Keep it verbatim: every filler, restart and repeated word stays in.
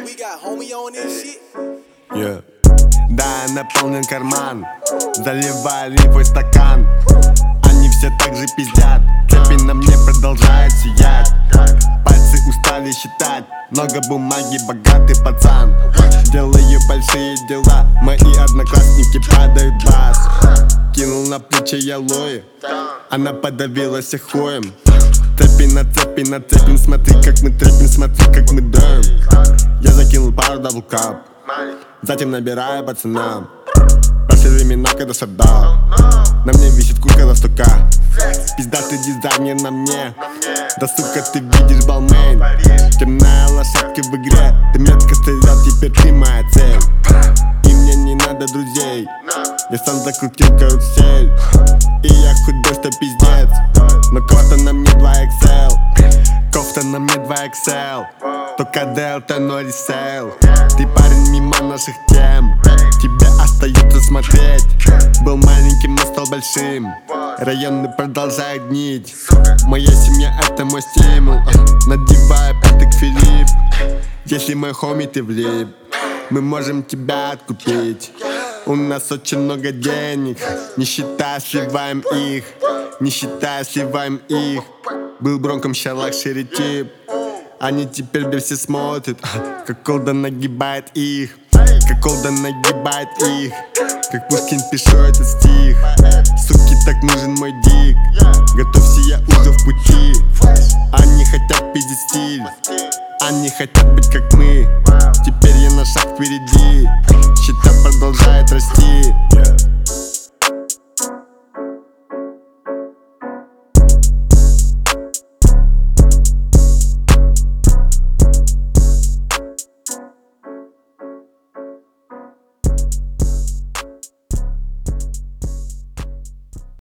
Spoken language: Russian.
Yeah. Да, я наполнен карман, заливаю липой стакан. Они все так же пиздят, цепи на мне продолжают сиять. Пальцы устали считать, много бумаги, богатый пацан. Делаю большие дела, мои одноклассники падают в бас. Кинул на плечи я Лои, она подавилась хуем. Цепи на цепи на цепи, смотри как мы трепим, смотри как мы даем. Я закинул пару даблкап, затем набираю пацанам. Прошли времена, когда шатдал, на мне висит куртка за сто ка. Пиздатый дизайнер на мне, да сука ты видишь Балмейн. Темная лошадка в игре, ты метко стрелял, теперь ты моя цель. И мне не надо друзей, я сам закрутил карусель. И я худой, что пиздец, но кофта на мне два икс эл. Кофта на мне два икс эл, только дельта, но ресейл. Ты парень мимо наших тем, тебе остается смотреть. Был маленьким, но стал большим, районы продолжают гнить. Моя семья это мой стимул, надеваю пяток Филипп. Если мой хоми ты влип, мы можем тебя откупить. У нас очень много денег, не считая сливаем их. Не считая сливаем их. Был бронком, ща лакшери тип. Они теперь бля все смотрят, как Колдан нагибает их. Как Колдан нагибает их. Как Пушкин пишу этот стих. Суки, так нужен мой дик. Готовься, я уже в пути. Они хотят пиздить стиль, они хотят быть как мы.